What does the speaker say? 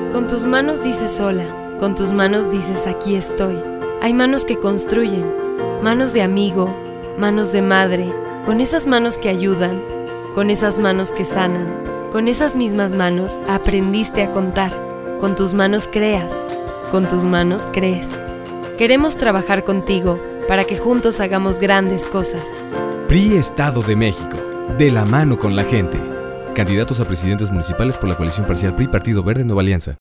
Con tus manos dices hola, con tus manos dices aquí estoy. Hay manos que construyen, manos de amigo, manos de madre, con esas manos que ayudan, con esas manos que sanan. Con esas mismas manos aprendiste a contar, con tus manos creas, con tus manos crees. Queremos trabajar contigo para que juntos hagamos grandes cosas. PRI Estado de México, de la mano con la gente. Candidatos a presidentes municipales por la coalición parcial PRI Partido Verde Nueva Alianza.